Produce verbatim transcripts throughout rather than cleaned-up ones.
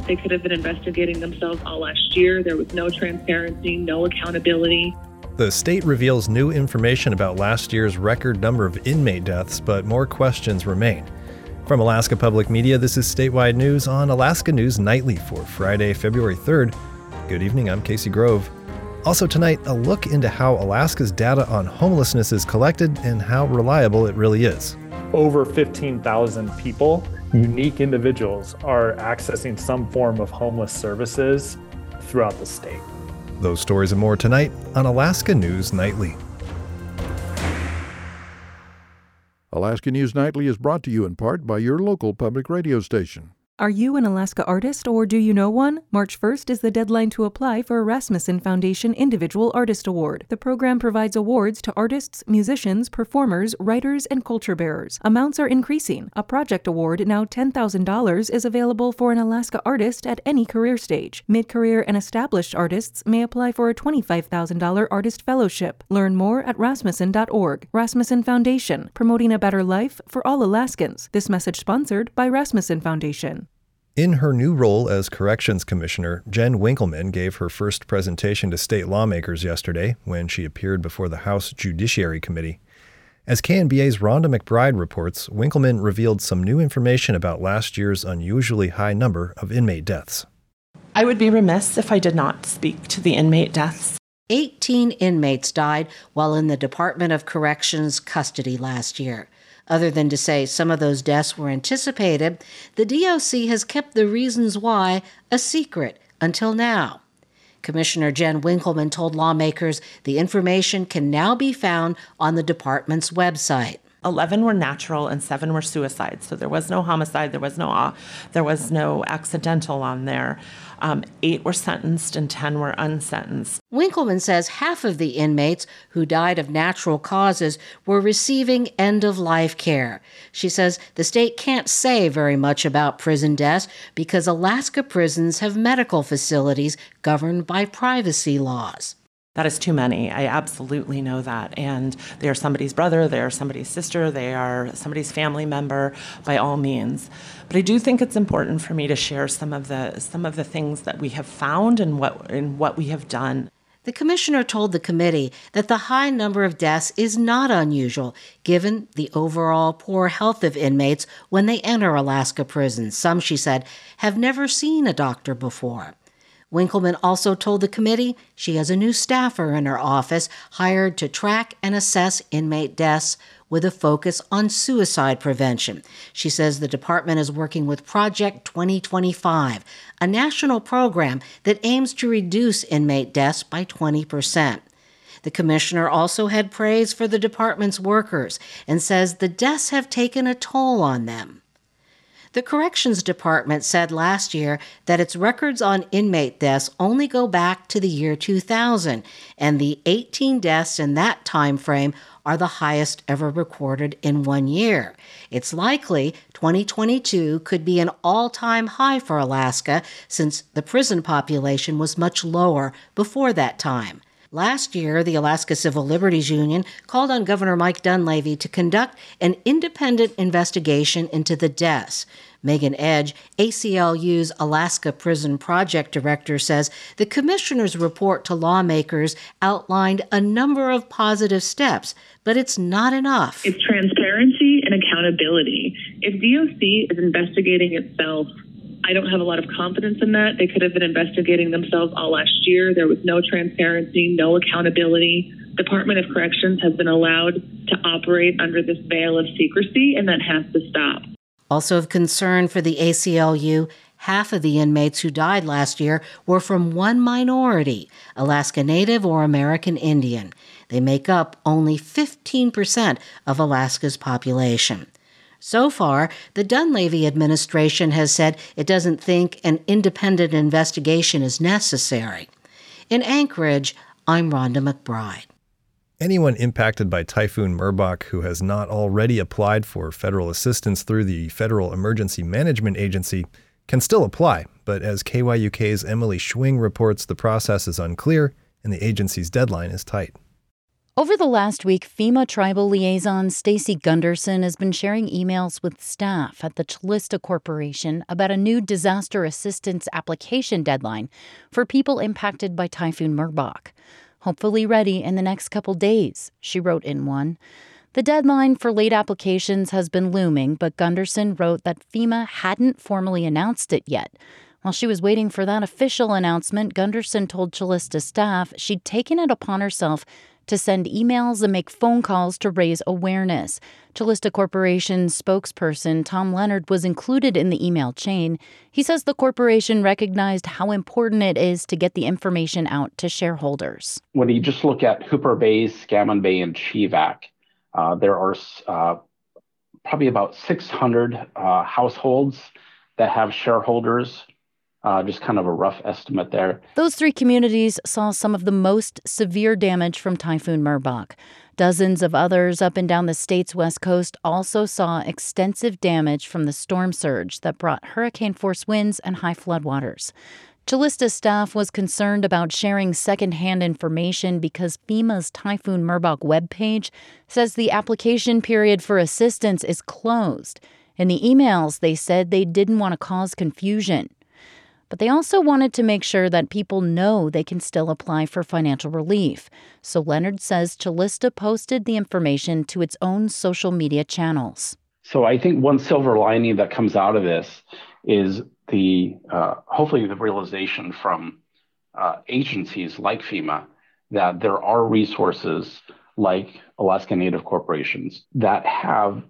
They could have been investigating themselves all last year. There was no transparency, no accountability. The state reveals new information about last year's record number of inmate deaths, but more questions remain. From Alaska Public Media, this is Statewide News on Alaska News Nightly for Friday, February third. Good evening, I'm Casey Grove. Also tonight, a look into how Alaska's data on homelessness is collected and how reliable it really is. Over fifteen thousand people, unique individuals, are accessing some form of homeless services throughout the state. Those stories and more tonight on Alaska News Nightly. Alaska News Nightly is brought to you in part by your local public radio station. Are you an Alaska artist or do you know one? March first is the deadline to apply for a Rasmussen Foundation Individual Artist Award. The program provides awards to artists, musicians, performers, writers, and culture bearers. Amounts are increasing. A project award, now ten thousand dollars, is available for an Alaska artist at any career stage. Mid-career and established artists may apply for a twenty-five thousand dollars artist fellowship. Learn more at rasmussen dot org. Rasmussen Foundation, promoting a better life for all Alaskans. This message sponsored by Rasmussen Foundation. In her new role as Corrections Commissioner, Jen Winkleman gave her first presentation to state lawmakers yesterday when she appeared before the House Judiciary Committee. As K N B A's Rhonda McBride reports, Winkleman revealed some new information about last year's unusually high number of inmate deaths. I would be remiss if I did not speak to the inmate deaths. eighteen inmates died while in the Department of Corrections custody last year. Other than to say some of those deaths were anticipated, the D O C has kept the reasons why a secret until now. Commissioner Jen Winkleman told lawmakers the information can now be found on the department's website. eleven were natural and seven were suicides. So there was no homicide, there was no uh, there was no accidental on there. Um, eight were sentenced and ten were unsentenced. Winkleman says half of the inmates who died of natural causes were receiving end-of-life care. She says the state can't say very much about prison deaths because Alaska prisons have medical facilities governed by privacy laws. That is too many. I absolutely know that. And they are somebody's brother, they are somebody's sister, they are somebody's family member, by all means. But I do think it's important for me to share some of the some of the things that we have found and what and what we have done. The commissioner told the committee that the high number of deaths is not unusual, given the overall poor health of inmates when they enter Alaska prisons. Some, she said, have never seen a doctor before. Winkleman also told the committee she has a new staffer in her office hired to track and assess inmate deaths with a focus on suicide prevention. She says the department is working with Project twenty twenty-five, a national program that aims to reduce inmate deaths by twenty percent. The commissioner also had praise for the department's workers and says the deaths have taken a toll on them. The Corrections Department said last year that its records on inmate deaths only go back to the year two thousand, and the eighteen deaths in that time frame are the highest ever recorded in one year. It's likely twenty twenty-two could be an all-time high for Alaska since the prison population was much lower before that time. Last year, the Alaska Civil Liberties Union called on Governor Mike Dunleavy to conduct an independent investigation into the deaths. Megan Edge, A C L U's Alaska Prison Project Director, says the commissioner's report to lawmakers outlined a number of positive steps, but it's not enough. It's transparency and accountability. If D O C is investigating itself, I don't have a lot of confidence in that. They could have been investigating themselves all last year. There was no transparency, no accountability. Department of Corrections has been allowed to operate under this veil of secrecy, and that has to stop. Also of concern for the A C L U, half of the inmates who died last year were from one minority, Alaska Native or American Indian. They make up only fifteen percent of Alaska's population. So far, the Dunleavy administration has said it doesn't think an independent investigation is necessary. In Anchorage, I'm Rhonda McBride. Anyone impacted by Typhoon Merbok who has not already applied for federal assistance through the Federal Emergency Management Agency can still apply, but as K Y U K's Emily Schwing reports, the process is unclear and the agency's deadline is tight. Over the last week, FEMA Tribal Liaison Stacy Gunderson has been sharing emails with staff at the Calista Corporation about a new disaster assistance application deadline for people impacted by Typhoon Merbok. Hopefully ready in the next couple days, she wrote in one. The deadline for late applications has been looming, but Gunderson wrote that FEMA hadn't formally announced it yet. While she was waiting for that official announcement, Gunderson told Calista staff she'd taken it upon herself to send emails and make phone calls to raise awareness. Calista Corporation's spokesperson, Tom Leonard, was included in the email chain. He says the corporation recognized how important it is to get the information out to shareholders. When you just look at Hooper Bay, Scammon Bay, and Chivac, uh, there are uh, probably about six hundred uh, households that have shareholders. Uh, just kind of a rough estimate there. Those three communities saw some of the most severe damage from Typhoon Merbok. Dozens of others up and down the state's west coast also saw extensive damage from the storm surge that brought hurricane-force winds and high floodwaters. Calista staff was concerned about sharing secondhand information because FEMA's Typhoon Merbok webpage says the application period for assistance is closed. In the emails, they said they didn't want to cause confusion. But they also wanted to make sure that people know they can still apply for financial relief. So Leonard says Calista posted the information to its own social media channels. So I think one silver lining that comes out of this is the uh, hopefully the realization from uh, agencies like FEMA that there are resources like Alaska Native corporations that have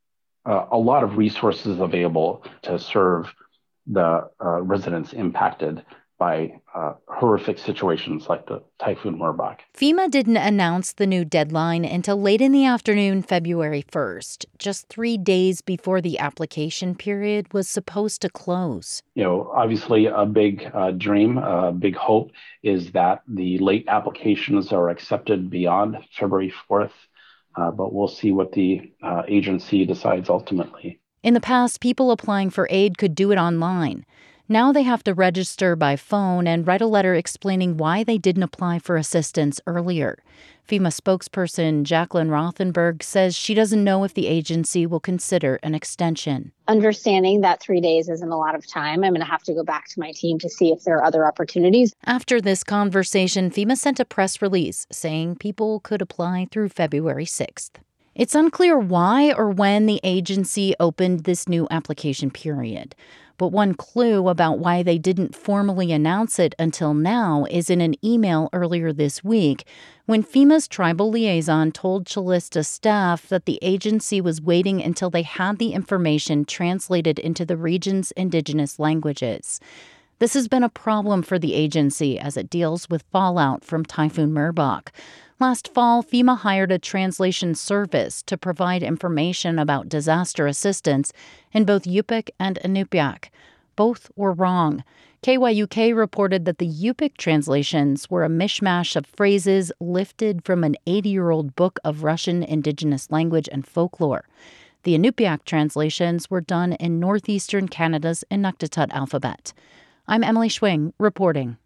uh, a lot of resources available to serve the uh, residents impacted by uh, horrific situations like the Typhoon Merbok. FEMA didn't announce the new deadline until late in the afternoon, February first, just three days before the application period was supposed to close. You know, obviously a big uh, dream, a big hope is that the late applications are accepted beyond February fourth, uh, but we'll see what the uh, agency decides ultimately. In the past, people applying for aid could do it online. Now they have to register by phone and write a letter explaining why they didn't apply for assistance earlier. FEMA spokesperson Jacqueline Rothenberg says she doesn't know if the agency will consider an extension. Understanding that three days isn't a lot of time, I'm going to have to go back to my team to see if there are other opportunities. After this conversation, FEMA sent a press release saying people could apply through February sixth. It's unclear why or when the agency opened this new application period. But one clue about why they didn't formally announce it until now is in an email earlier this week when FEMA's tribal liaison told Calista staff that the agency was waiting until they had the information translated into the region's indigenous languages. This has been a problem for the agency as it deals with fallout from Typhoon Merbok. Last fall, FEMA hired a translation service to provide information about disaster assistance in both Yupik and Inupiaq. Both were wrong. K Y U K reported that the Yupik translations were a mishmash of phrases lifted from an eighty-year-old book of Russian indigenous language and folklore. The Inupiaq translations were done in northeastern Canada's Inuktitut alphabet. I'm Emily Schwing, reporting.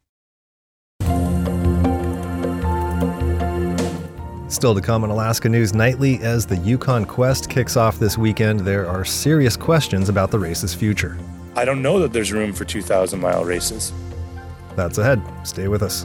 Still to come on Alaska News Nightly, as the Yukon Quest kicks off this weekend, there are serious questions about the race's future. I don't know that there's room for two thousand mile races. That's ahead. Stay with us.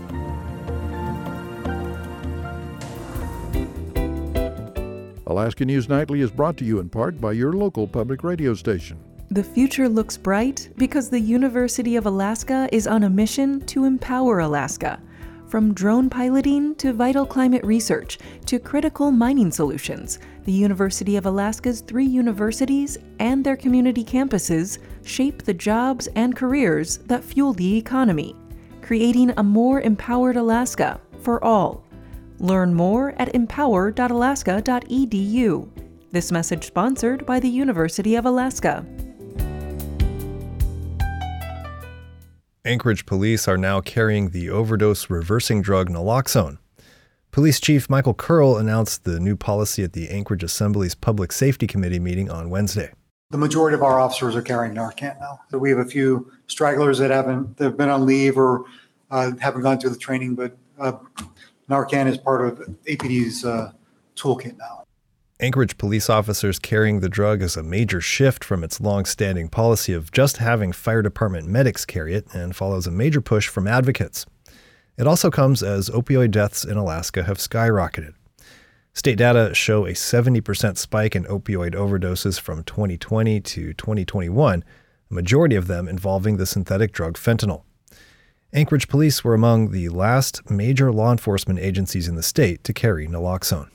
Alaska News Nightly is brought to you in part by your local public radio station. The future looks bright because the University of Alaska is on a mission to empower Alaska. From drone piloting to vital climate research to critical mining solutions, the University of Alaska's three universities and their community campuses shape the jobs and careers that fuel the economy, creating a more empowered Alaska for all. Learn more at empower dot alaska dot e d u. This message sponsored by the University of Alaska. Anchorage police are now carrying the overdose reversing drug naloxone. Police Chief Michael Curl announced the new policy at the Anchorage Assembly's Public Safety Committee meeting on Wednesday. The majority of our officers are carrying Narcan now. So we have a few stragglers that haven't that have been on leave or uh, haven't gone through the training, but uh, Narcan is part of A P D's uh, toolkit now. Anchorage police officers carrying the drug is a major shift from its long-standing policy of just having fire department medics carry it and follows a major push from advocates. It also comes as opioid deaths in Alaska have skyrocketed. State data show a seventy percent spike in opioid overdoses from twenty twenty to twenty twenty-one, a majority of them involving the synthetic drug fentanyl. Anchorage police were among the last major law enforcement agencies in the state to carry naloxone.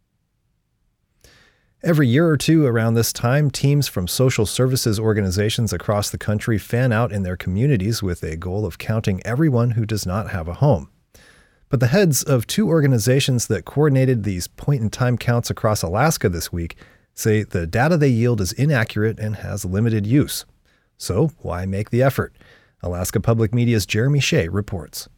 Every year or two around this time, teams from social services organizations across the country fan out in their communities with a goal of counting everyone who does not have a home. But the heads of two organizations that coordinated these point-in-time counts across Alaska this week say the data they yield is inaccurate and has limited use. So why make the effort? Alaska Public Media's Jeremy Shea reports.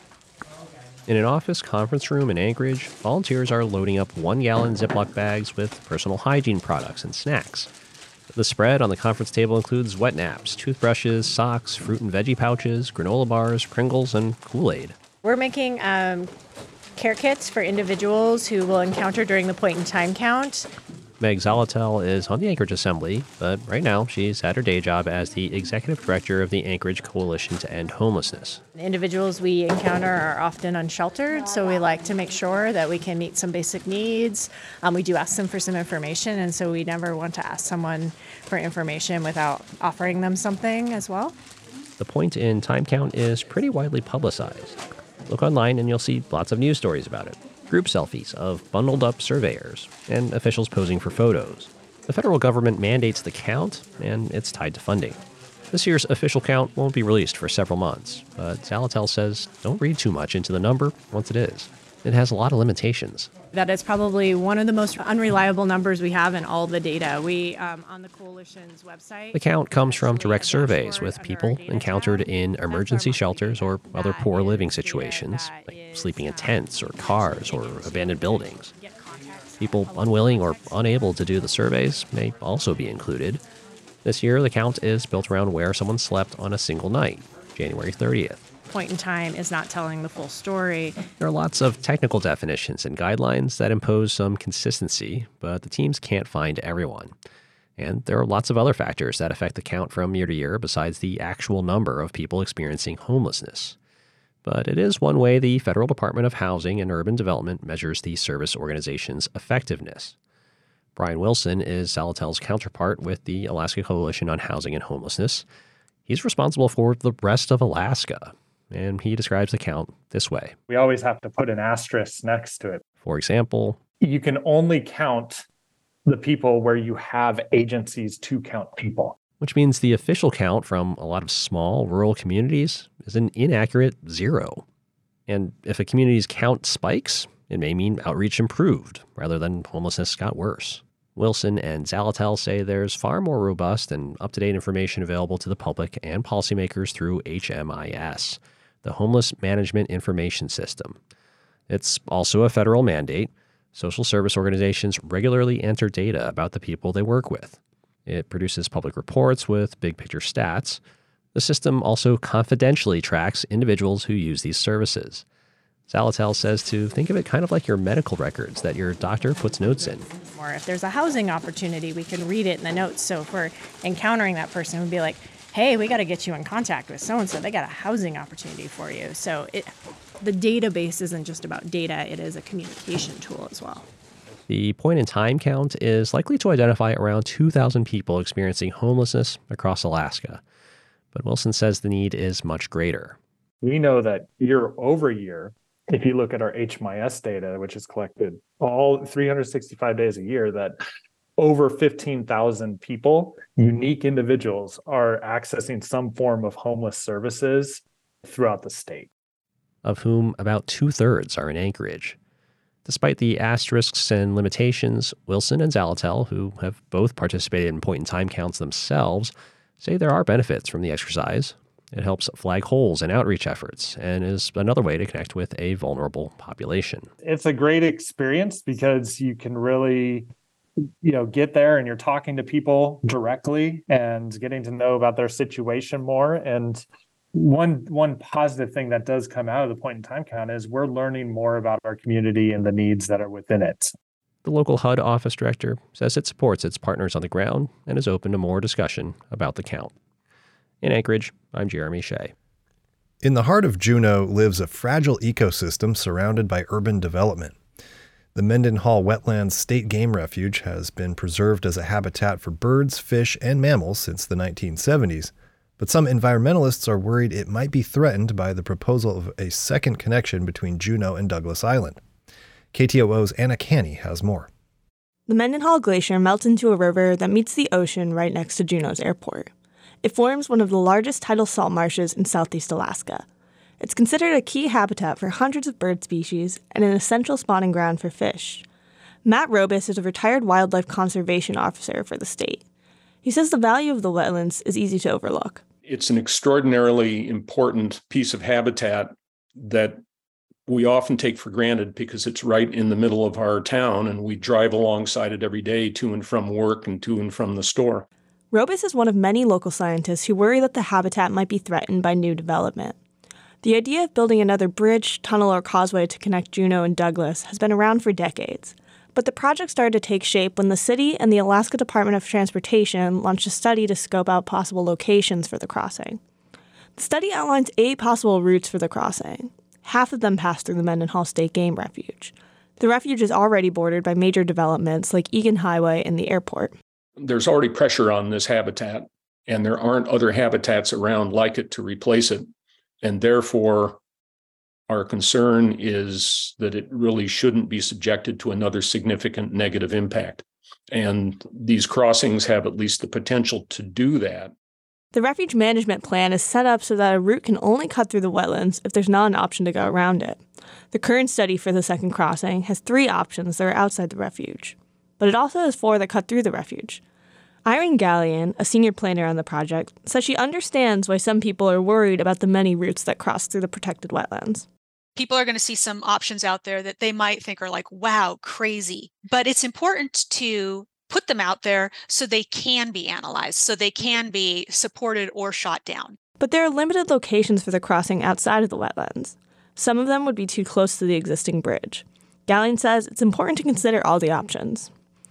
In an office conference room in Anchorage, volunteers are loading up one-gallon Ziploc bags with personal hygiene products and snacks. The spread on the conference table includes wet naps, toothbrushes, socks, fruit and veggie pouches, granola bars, Pringles, and Kool-Aid. We're making um, care kits for individuals who will encounter during the point-in-time count. Meg Zalatel is on the Anchorage Assembly, but right now she's at her day job as the executive director of the Anchorage Coalition to End Homelessness. The individuals we encounter are often unsheltered, so we like to make sure that we can meet some basic needs. Um, we do ask them for some information, and so we never want to ask someone for information without offering them something as well. The point-in-time count is pretty widely publicized. Look online and you'll see lots of news stories about it. Group selfies of bundled-up surveyors, and officials posing for photos. The federal government mandates the count, and it's tied to funding. This year's official count won't be released for several months, but Zalatel says don't read too much into the number once it is. It has a lot of limitations. That is probably one of the most unreliable numbers we have in all the data. We, um, on the Coalition's website... The count comes from direct surveys with people encountered in emergency shelters or other poor living situations, like sleeping in tents or cars or abandoned buildings. People unwilling or unable to do the surveys may also be included. This year, the count is built around where someone slept on a single night, January thirtieth. Point in time is not telling the full story. There are lots of technical definitions and guidelines that impose some consistency, but the teams can't find everyone. And there are lots of other factors that affect the count from year to year besides the actual number of people experiencing homelessness. But it is one way the Federal Department of Housing and Urban Development measures the service organization's effectiveness. Brian Wilson is Zalatel's counterpart with the Alaska Coalition on Housing and Homelessness. He's responsible for the rest of Alaska, and he describes the count this way. We always have to put an asterisk next to it. For example, you can only count the people where you have agencies to count people. Which means the official count from a lot of small rural communities is an inaccurate zero. And if a community's count spikes, it may mean outreach improved rather than homelessness got worse. Wilson and Zalatel say there's far more robust and up-to-date information available to the public and policymakers through H M I S, the Homeless Management Information System. It's also a federal mandate. Social service organizations regularly enter data about the people they work with. It produces public reports with big-picture stats. The system also confidentially tracks individuals who use these services. Zalatel says to think of it kind of like your medical records that your doctor puts notes in. Or if there's a housing opportunity, we can read it in the notes. So if we're encountering that person, we'd be like, hey, we got to get you in contact with so-and-so. They got a housing opportunity for you. So it, the database isn't just about data. It is a communication tool as well. The point-in-time count is likely to identify around two thousand people experiencing homelessness across Alaska. But Wilson says the need is much greater. We know that year over year, if you look at our H M I S data, which is collected all three hundred sixty-five days a year, that over fifteen thousand people, unique individuals, are accessing some form of homeless services throughout the state. Of whom about two-thirds are in Anchorage. Despite the asterisks and limitations, Wilson and Zalatel, who have both participated in point-in-time counts themselves, say there are benefits from the exercise. It helps flag holes in outreach efforts and is another way to connect with a vulnerable population. It's a great experience because you can really, you know, get there and you're talking to people directly and getting to know about their situation more. And One one positive thing that does come out of the point in time count is we're learning more about our community and the needs that are within it. The local H U D office director says it supports its partners on the ground and is open to more discussion about the count. In Anchorage, I'm Jeremy Shea. In the heart of Juneau lives a fragile ecosystem surrounded by urban development. The Mendenhall Wetlands State Game Refuge has been preserved as a habitat for birds, fish, and mammals since the nineteen seventies, but some environmentalists are worried it might be threatened by the proposal of a second connection between Juneau and Douglas Island. K T O O's Anna Canny has more. The Mendenhall Glacier melts into a river that meets the ocean right next to Juneau's airport. It forms one of the largest tidal salt marshes in southeast Alaska. It's considered a key habitat for hundreds of bird species and an essential spawning ground for fish. Matt Robis is a retired wildlife conservation officer for the state. He says the value of the wetlands is easy to overlook. It's an extraordinarily important piece of habitat that we often take for granted because it's right in the middle of our town and we drive alongside it every day to and from work and to and from the store. Robis is one of many local scientists who worry that the habitat might be threatened by new development. The idea of building another bridge, tunnel, or causeway to connect Juneau and Douglas has been around for decades. But the project started to take shape when the city and the Alaska Department of Transportation launched a study to scope out possible locations for the crossing. The study outlines eight possible routes for the crossing. Half of them pass through the Mendenhall State Game Refuge. The refuge is already bordered by major developments like Egan Highway and the airport. There's already pressure on this habitat, and there aren't other habitats around like it to replace it. And therefore, our concern is that it really shouldn't be subjected to another significant negative impact. And these crossings have at least the potential to do that. The refuge management plan is set up so that a route can only cut through the wetlands if there's not an option to go around it. The current study for the second crossing has three options that are outside the refuge, but it also has four that cut through the refuge. Irene Gallion, a senior planner on the project, says she understands why some people are worried about the many routes that cross through the protected wetlands. People are going to see some options out there that they might think are like, wow, crazy. But it's important to put them out there so they can be analyzed, so they can be supported or shot down. But there are limited locations for the crossing outside of the wetlands. Some of them would be too close to the existing bridge. Gallion says it's important to consider all the options.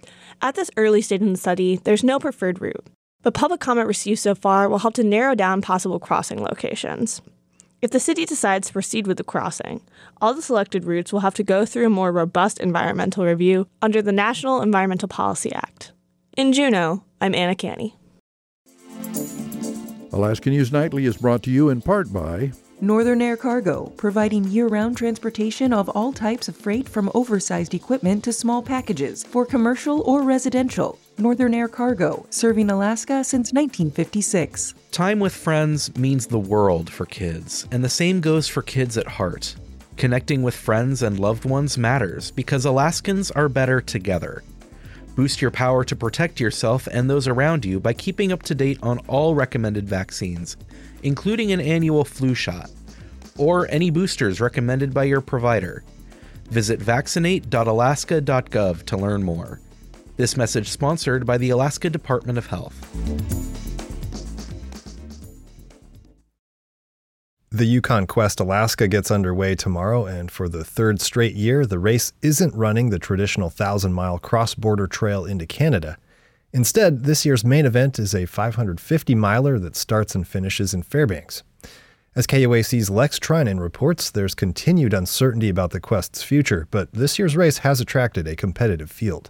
At this early stage in the study, there's no preferred route, but public comment received so far will help to narrow down possible crossing locations. If the city decides to proceed with the crossing, all the selected routes will have to go through a more robust environmental review under the National Environmental Policy Act. In Juneau, I'm Anna Canny. Alaska News Nightly is brought to you in part by Northern Air Cargo, providing year-round transportation of all types of freight from oversized equipment to small packages for commercial or residential. Northern Air Cargo, serving Alaska since nineteen fifty-six. Time with friends means the world for kids, and the same goes for kids at heart. Connecting with friends and loved ones matters because Alaskans are better together. Boost your power to protect yourself and those around you by keeping up to date on all recommended vaccines, including an annual flu shot, or any boosters recommended by your provider. Visit vaccinate dot alaska dot gov to learn more. This message sponsored by the Alaska Department of Health. The Yukon Quest Alaska gets underway tomorrow, and for the third straight year, the race isn't running the traditional thousand-mile cross-border trail into Canada. Instead, this year's main event is a five hundred fifty miler that starts and finishes in Fairbanks. As K O A C's Lex Trinan reports, there's continued uncertainty about the Quest's future, but this year's race has attracted a competitive field.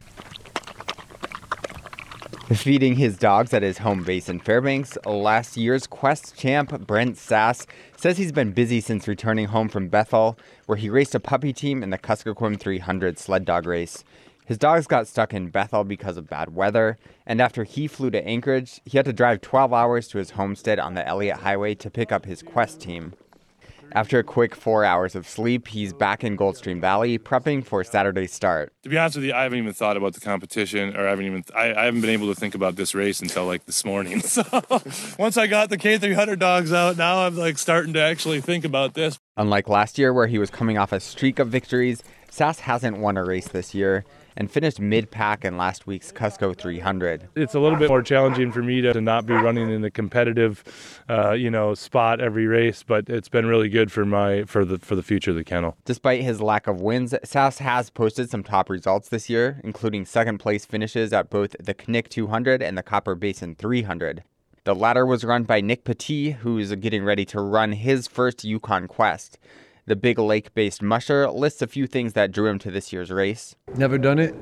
Feeding his dogs at his home base in Fairbanks, last year's Quest champ Brent Sass says he's been busy since returning home from Bethel, where he raced a puppy team in the Kuskokwim three hundred sled dog race. His dogs got stuck in Bethel because of bad weather, and after he flew to Anchorage, he had to drive twelve hours to his homestead on the Elliott Highway to pick up his Quest team. After a quick four hours of sleep, he's back in Goldstream Valley, prepping for Saturday's start. To be honest with you, I haven't even thought about the competition, or I haven't even I, I haven't been able to think about this race until like this morning. So once I got the K three hundred dogs out, now I'm like starting to actually think about this. Unlike last year, where he was coming off a streak of victories, Sass hasn't won a race this year. and finished mid-pack in last week's Cusco three hundred. It's a little bit more challenging for me to, to not be running in the competitive, uh, you know, spot every race, but it's been really good for my for the for the future of the kennel. Despite his lack of wins, Sass has posted some top results this year, including second place finishes at both the Knik two hundred and the Copper Basin three hundred. The latter was run by Nick Petit, who's getting ready to run his first Yukon Quest. The Big Lake-based musher lists a few things that drew him to this year's race. Never done it.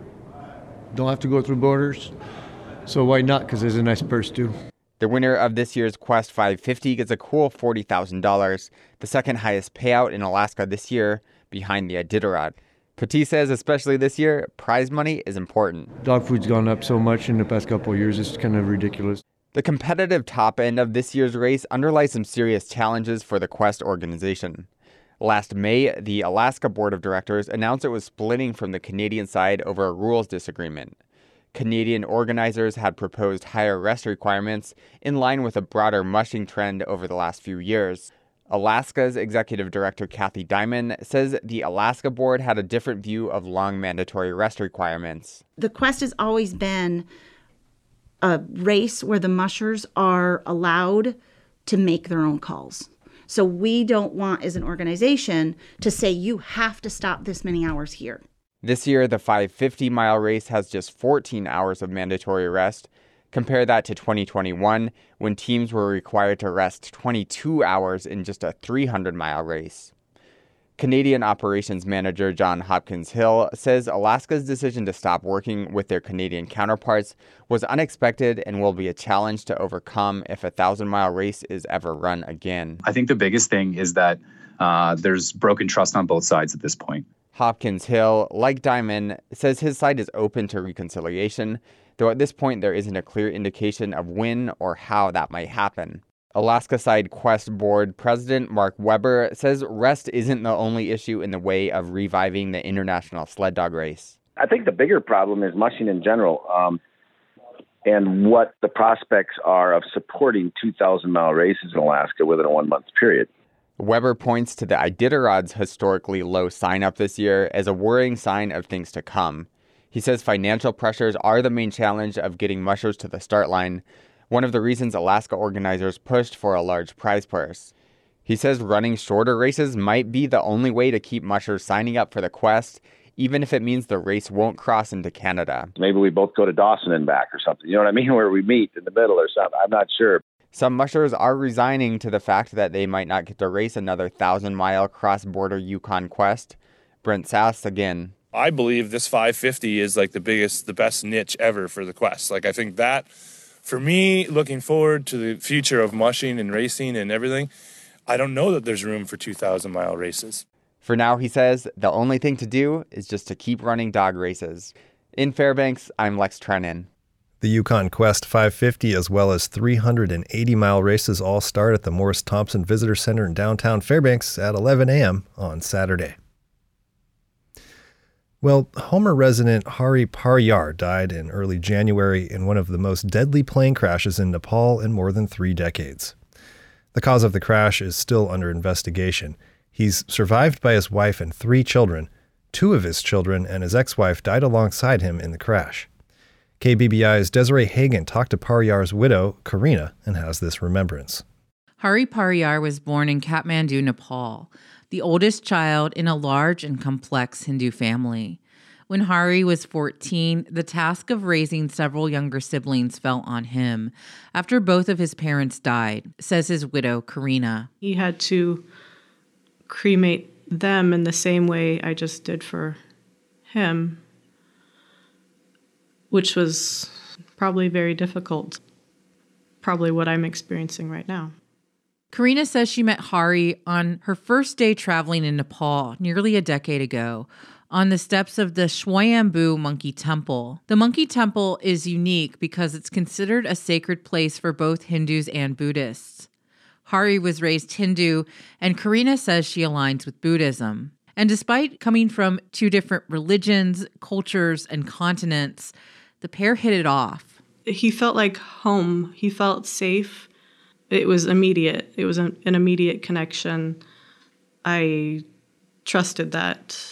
Don't have to go through borders. So why not? Because there's a nice purse too. The winner of this year's Quest five fifty gets a cool forty thousand dollars, the second highest payout in Alaska this year, behind the Iditarod. Petit says, especially this year, prize money is important. Dog food's gone up so much in the past couple of years, it's kind of ridiculous. The competitive top end of this year's race underlies some serious challenges for the Quest organization. Last May, the Alaska Board of Directors announced it was splitting from the Canadian side over a rules disagreement. Canadian organizers had proposed higher rest requirements in line with a broader mushing trend over the last few years. Alaska's executive director, Kathy Diamond, says the Alaska Board had a different view of long mandatory rest requirements. The Quest has always been a race where the mushers are allowed to make their own calls. So we don't want, as an organization, to say you have to stop this many hours here. This year, the five fifty mile race has just fourteen hours of mandatory rest. Compare that to twenty twenty-one, when teams were required to rest twenty-two hours in just a three hundred mile race. Canadian Operations Manager John Hopkins Hill says Alaska's decision to stop working with their Canadian counterparts was unexpected and will be a challenge to overcome if a thousand mile race is ever run again. I think the biggest thing is that uh, there's broken trust on both sides at this point. Hopkins Hill, like Diamond, says his side is open to reconciliation, though at this point there isn't a clear indication of when or how that might happen. Alaska Side Quest Board President Mark Weber says rest isn't the only issue in the way of reviving the international sled dog race. I think the bigger problem is mushing in general, um, and what the prospects are of supporting two thousand mile races in Alaska within a one-month period. Weber points to the Iditarod's historically low sign-up this year as a worrying sign of things to come. He says financial pressures are the main challenge of getting mushers to the start line, one of the reasons Alaska organizers pushed for a large prize purse. He says running shorter races might be the only way to keep mushers signing up for the Quest, even if it means the race won't cross into Canada. Maybe we both go to Dawson and back or something, you know what I mean, where we meet in the middle or something. I'm not sure. Some mushers are resigning to the fact that they might not get to race another thousand-mile cross-border Yukon Quest. Brent Sass again. I believe this five fifty is like the biggest, the best niche ever for the Quest. Like, I think that, for me, looking forward to the future of mushing and racing and everything, I don't know that there's room for two thousand mile races. For now, he says, the only thing to do is just to keep running dog races. In Fairbanks, I'm Lex Trennan. The Yukon Quest five fifty, as well as three hundred eighty mile races, all start at the Morris Thompson Visitor Center in downtown Fairbanks at eleven a.m. on Saturday. Well, Homer resident Hari Pariyar died in early January in one of the most deadly plane crashes in Nepal in more than three decades. The cause of the crash is still under investigation. He's survived by his wife and three children. Two of his children and his ex-wife died alongside him in the crash. K B B I's Desiree Hagan talked to Pariyar's widow, Karina, and has this remembrance. Hari Pariyar was born in Kathmandu, Nepal, the oldest child in a large and complex Hindu family. When Hari was fourteen, the task of raising several younger siblings fell on him after both of his parents died, says his widow, Karina. He had to cremate them in the same way I just did for him, which was probably very difficult, probably what I'm experiencing right now. Karina says she met Hari on her first day traveling in Nepal nearly a decade ago on the steps of the Swayambhu Monkey Temple. The Monkey Temple is unique because it's considered a sacred place for both Hindus and Buddhists. Hari was raised Hindu, and Karina says she aligns with Buddhism. And despite coming from two different religions, cultures, and continents, the pair hit it off. He felt like home. He felt safe. It was immediate. It was an, an immediate connection. I trusted that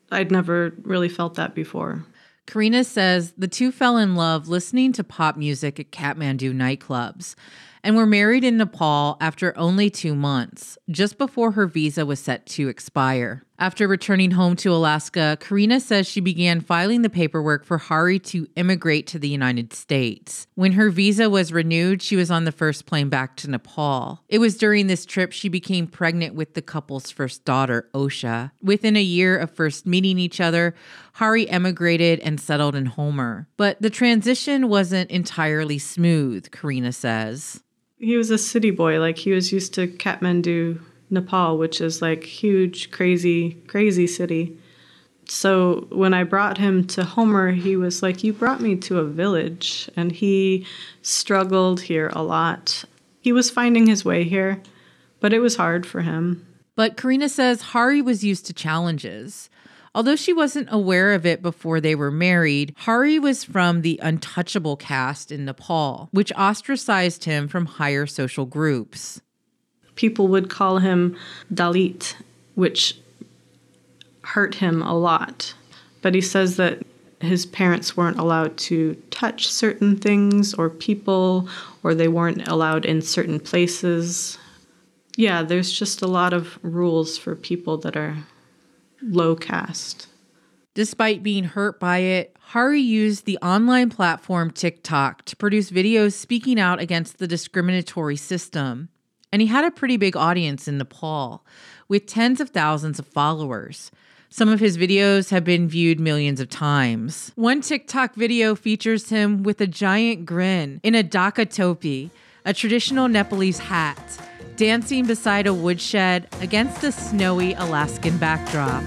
I'd never really felt that before. Karina says the two fell in love listening to pop music at Kathmandu nightclubs and were married in Nepal after only two months, just before her visa was set to expire. After returning home to Alaska, Karina says she began filing the paperwork for Hari to immigrate to the United States. When her visa was renewed, she was on the first plane back to Nepal. It was during this trip she became pregnant with the couple's first daughter, Osha. Within a year of first meeting each other, Hari emigrated and settled in Homer. But the transition wasn't entirely smooth, Karina says. He was a city boy. Like, he was used to Kathmandu, Nepal, which is like huge, crazy, crazy city. So when I brought him to Homer, he was like, you brought me to a village. And he struggled here a lot. He was finding his way here, but it was hard for him. But Karina says Hari was used to challenges. Although she wasn't aware of it before they were married, Hari was from the untouchable caste in Nepal, which ostracized him from higher social groups. People would call him Dalit, which hurt him a lot. But he says that his parents weren't allowed to touch certain things or people, or they weren't allowed in certain places. Yeah, there's just a lot of rules for people that are low caste. Despite being hurt by it, Hari used the online platform TikTok to produce videos speaking out against the discriminatory system. And he had a pretty big audience in Nepal, with tens of thousands of followers. Some of his videos have been viewed millions of times. One TikTok video features him with a giant grin in a Dhaka topi, a traditional Nepalese hat, dancing beside a woodshed against a snowy Alaskan backdrop.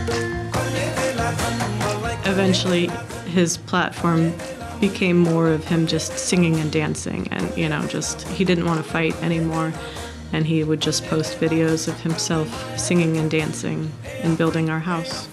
Eventually, his platform became more of him just singing and dancing, and, you know, just, he didn't want to fight anymore, and he would just post videos of himself singing and dancing and building our house.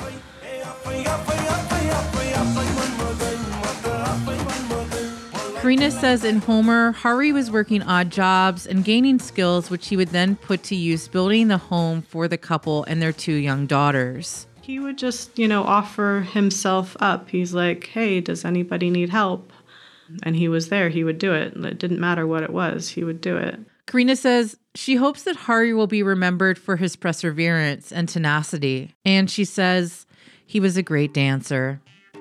Karina says in Homer, Hari was working odd jobs and gaining skills which he would then put to use building the home for the couple and their two young daughters. He would just, you know, offer himself up. He's like, hey, does anybody need help? And he was there. He would do it. It didn't matter what it was. He would do it. Karina says she hopes that Hari will be remembered for his perseverance and tenacity. And she says he was a great dancer.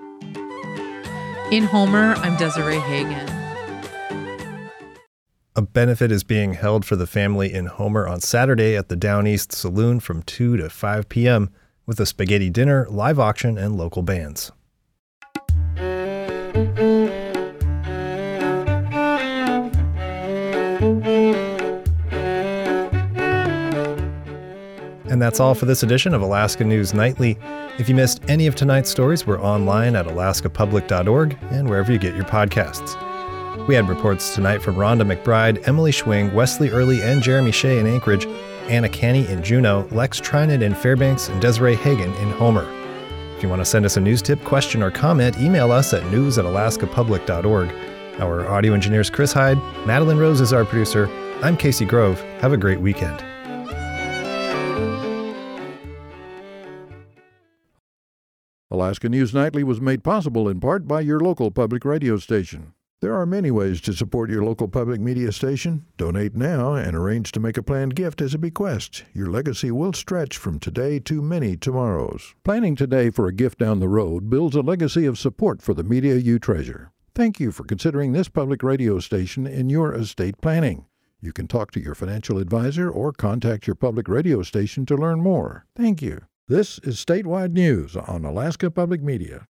In Homer, I'm Desiree Hagen. A benefit is being held for the family in Homer on Saturday at the Down East Saloon from two to five p.m. with a spaghetti dinner, live auction, and local bands. And that's all for this edition of Alaska News Nightly. If you missed any of tonight's stories, we're online at alaska public dot org and wherever you get your podcasts. We had reports tonight from Rhonda McBride, Emily Schwing, Wesley Early, and Jeremy Shea in Anchorage, Anna Canny in Juneau, Lex Trinan in Fairbanks, and Desiree Hagen in Homer. If you want to send us a news tip, question, or comment, email us at news at alaska public dot org. Our audio engineer is Chris Hyde. Madeline Rose is our producer. I'm Casey Grove. Have a great weekend. Alaska News Nightly was made possible in part by your local public radio station. There are many ways to support your local public media station. Donate now and arrange to make a planned gift as a bequest. Your legacy will stretch from today to many tomorrows. Planning today for a gift down the road builds a legacy of support for the media you treasure. Thank you for considering this public radio station in your estate planning. You can talk to your financial advisor or contact your public radio station to learn more. Thank you. This is Statewide News on Alaska Public Media.